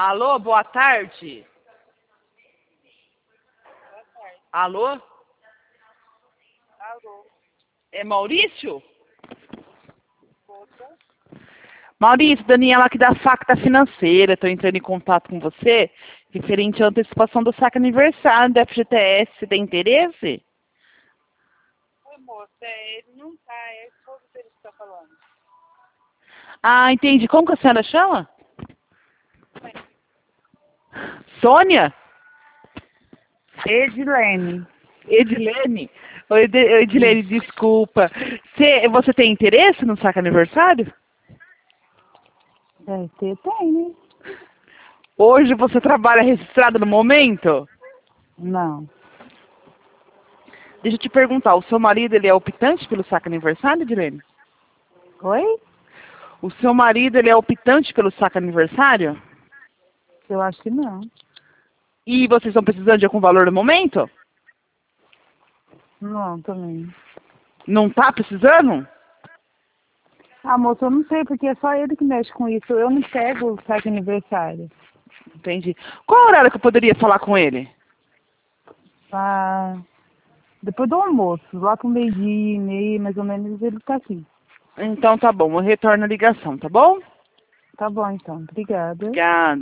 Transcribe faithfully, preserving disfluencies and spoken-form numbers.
Alô, boa tarde. Boa tarde. Alô? Alô? É Maurício? Outra? Maurício, Daniela aqui da Facta Financeira. Estou entrando em contato com você referente à antecipação do saque aniversário da F G T S. Você tem interesse? Oi, moça. É, ele não tá. É a esposa dele que tá falando. Ah, entendi. Como que a senhora chama? Sônia? Edilene. Edilene? Oi, Ed- Edilene, desculpa. Você, você tem interesse no saque aniversário? Deve ter, tem, né? Hoje você trabalha registrado no momento? Não. Deixa eu te perguntar, o seu marido ele é optante pelo saque aniversário, Edilene? Oi? O seu marido ele é optante pelo saque aniversário? Eu acho que não. E vocês estão precisando de algum valor no momento? Não, também. Não tá precisando? Ah, moça, eu não sei, porque é só ele que mexe com isso. Eu não pego o saque aniversário. Entendi. Qual horário que eu poderia falar com ele? Ah, depois do almoço, lá pro meio-dia e meio, mais ou menos, ele tá aqui. Então tá bom, eu retorno a ligação, tá bom? Tá bom, então. Obrigada. Obrigada.